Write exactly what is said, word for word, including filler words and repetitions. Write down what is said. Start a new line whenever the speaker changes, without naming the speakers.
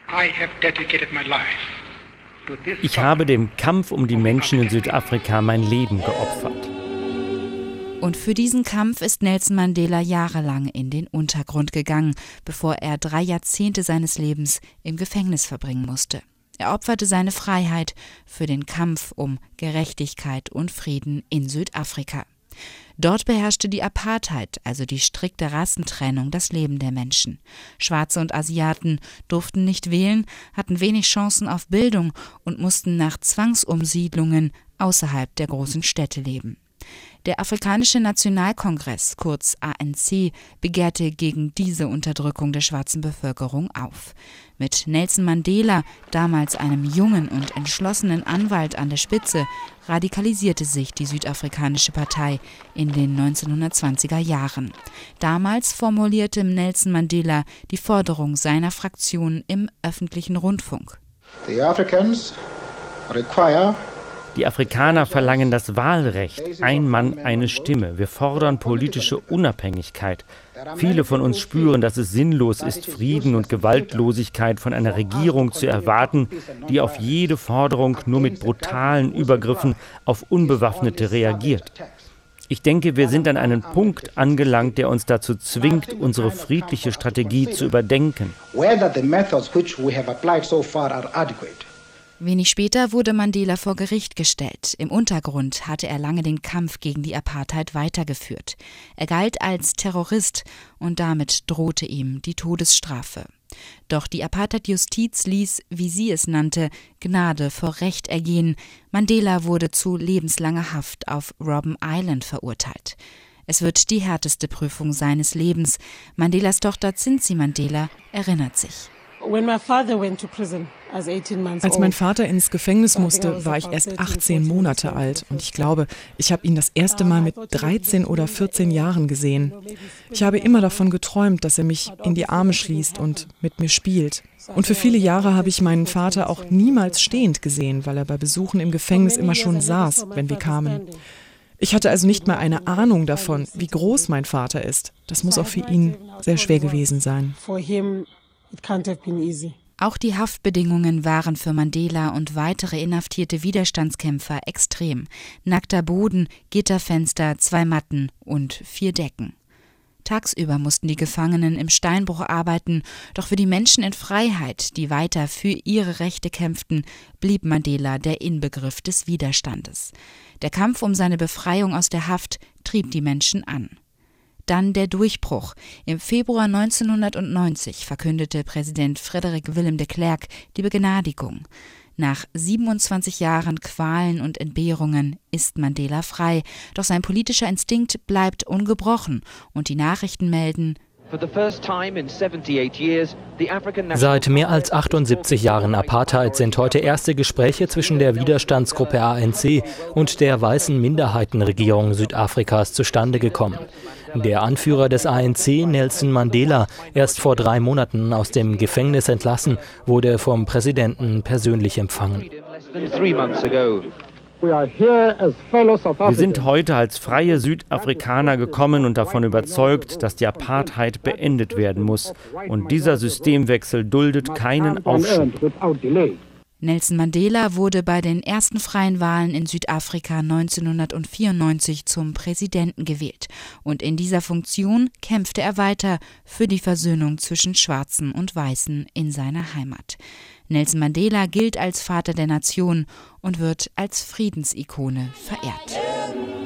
Ich habe dem Kampf um die Menschen in Südafrika mein Leben geopfert.
Und für diesen Kampf ist Nelson Mandela jahrelang in den Untergrund gegangen, bevor er drei Jahrzehnte seines Lebens im Gefängnis verbringen musste. Er opferte seine Freiheit für den Kampf um Gerechtigkeit und Frieden in Südafrika. Dort beherrschte die Apartheid, also die strikte Rassentrennung, das Leben der Menschen. Schwarze und Asiaten durften nicht wählen, hatten wenig Chancen auf Bildung und mussten nach Zwangsumsiedlungen außerhalb der großen Städte leben. Der Afrikanische Nationalkongress, kurz A N C, begehrte gegen diese Unterdrückung der schwarzen Bevölkerung auf. Mit Nelson Mandela, damals einem jungen und entschlossenen Anwalt an der Spitze, radikalisierte sich die Südafrikanische Partei in den neunzehnhundertzwanziger Jahren. Damals formulierte Nelson Mandela die Forderung seiner Fraktion im öffentlichen Rundfunk.
The Africans require Die Afrikaner verlangen das Wahlrecht. Ein Mann, eine Stimme. Wir fordern politische Unabhängigkeit. Viele von uns spüren, dass es sinnlos ist, Frieden und Gewaltlosigkeit von einer Regierung zu erwarten, die auf jede Forderung nur mit brutalen Übergriffen auf Unbewaffnete reagiert. Ich denke, wir sind an einem Punkt angelangt, der uns dazu zwingt, unsere friedliche Strategie zu überdenken.
Wenig später wurde Mandela vor Gericht gestellt. Im Untergrund hatte er lange den Kampf gegen die Apartheid weitergeführt. Er galt als Terrorist und damit drohte ihm die Todesstrafe. Doch die Apartheid-Justiz ließ, wie sie es nannte, Gnade vor Recht ergehen. Mandela wurde zu lebenslanger Haft auf Robben Island verurteilt. Es wird die härteste Prüfung seines Lebens. Mandelas Tochter Zinzi Mandela erinnert sich.
Als mein Vater ins Gefängnis musste, war ich erst achtzehn Monate alt und ich glaube, ich habe ihn das erste Mal mit dreizehn oder vierzehn Jahren gesehen. Ich habe immer davon geträumt, dass er mich in die Arme schließt und mit mir spielt. Und für viele Jahre habe ich meinen Vater auch niemals stehend gesehen, weil er bei Besuchen im Gefängnis immer schon saß, wenn wir kamen. Ich hatte also nicht mal eine Ahnung davon, wie groß mein Vater ist. Das muss auch für ihn sehr schwer gewesen sein.
Auch die Haftbedingungen waren für Mandela und weitere inhaftierte Widerstandskämpfer extrem. Nackter Boden, Gitterfenster, zwei Matten und vier Decken. Tagsüber mussten die Gefangenen im Steinbruch arbeiten, doch für die Menschen in Freiheit, die weiter für ihre Rechte kämpften, blieb Mandela der Inbegriff des Widerstandes. Der Kampf um seine Befreiung aus der Haft trieb die Menschen an. Dann der Durchbruch. Im Februar neunzehnhundertneunzig verkündete Präsident Frederick Willem de Klerk die Begnadigung. Nach siebenundzwanzig Jahren Qualen und Entbehrungen ist Mandela frei, doch sein politischer Instinkt bleibt ungebrochen und die Nachrichten melden:
Seit mehr als achtundsiebzig Jahren Apartheid sind heute erste Gespräche zwischen der Widerstandsgruppe A N C und der weißen Minderheitenregierung Südafrikas zustande gekommen. Der Anführer des A N C, Nelson Mandela, erst vor drei Monaten aus dem Gefängnis entlassen, wurde vom Präsidenten persönlich empfangen.
Wir sind heute als freie Südafrikaner gekommen und davon überzeugt, dass die Apartheid beendet werden muss. Und dieser Systemwechsel duldet keinen Aufschub.
Nelson Mandela wurde bei den ersten freien Wahlen in Südafrika neunzehnhundertvierundneunzig zum Präsidenten gewählt. Und in dieser Funktion kämpfte er weiter für die Versöhnung zwischen Schwarzen und Weißen in seiner Heimat. Nelson Mandela gilt als Vater der Nation und wird als Friedensikone verehrt.